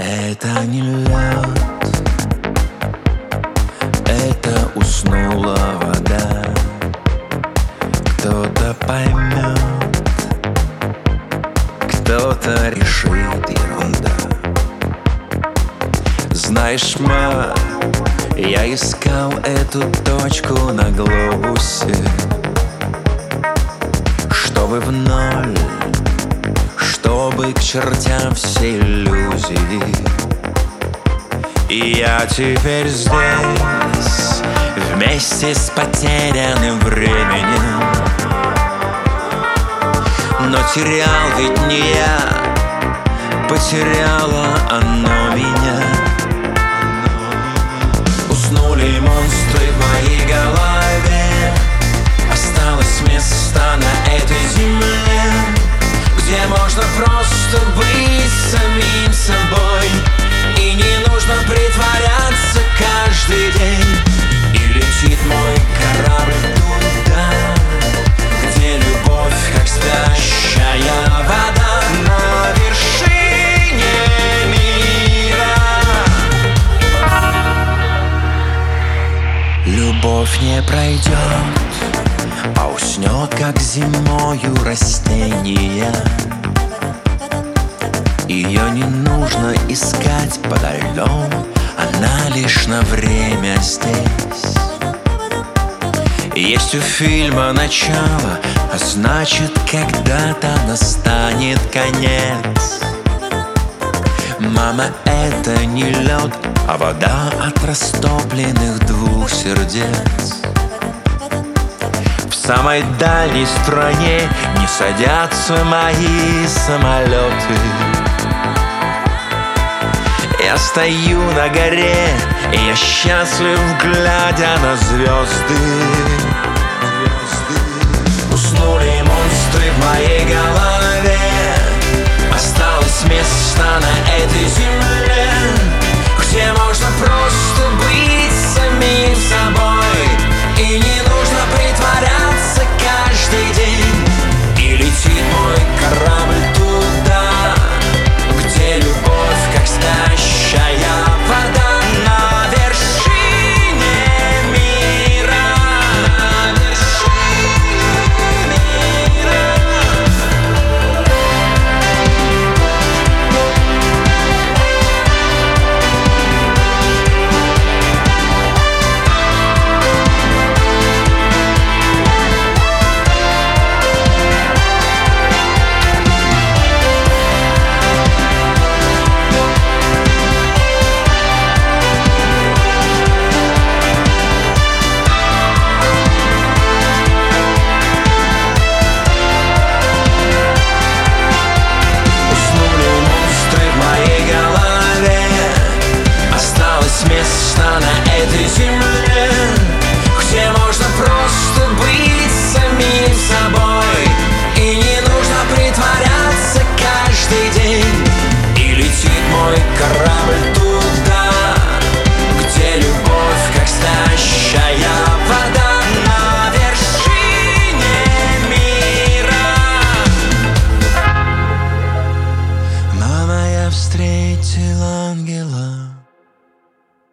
Это не лед, это уснула вода. Кто-то поймет, кто-то решит ерунда. Знаешь, ма, я искал эту точку на глобусе, чтобы в ноль, чтобы к чертям все иллюзии. И я теперь здесь, вместе с потерянным временем. Но терял ведь не я, потеряло оно меня. Уснули монстры в моей голове, осталось место на этой земле, где можно просто быть самим собой, и не нужно притворяться каждый день. И летит мой корабль туда, где любовь, как спящая вода на вершине мира. Любовь не пройдет, а уснет, как зимою растения. Ее не нужно искать подо льдом, она лишь на время здесь. Есть у фильма начало, а значит, когда-то настанет конец. Мама, это не лед, а вода от растопленных двух сердец. В самой дальней стране не садятся мои самолеты. Я стою на горе, и я счастлив, глядя на звезды. Уснули монстры в моей голове, осталось место на этой земле, где можно просто быть самим собой, и не нужно притворяться каждый день. И летит мой корабль туда, где любовь, как спящая вода на вершине мира. На вершине мира. Место на этой земле, где можно просто быть самим собой, и не нужно притворяться каждый день. И летит мой корабль туда, где любовь, как спящая вода на вершине мира. Мама, я встретила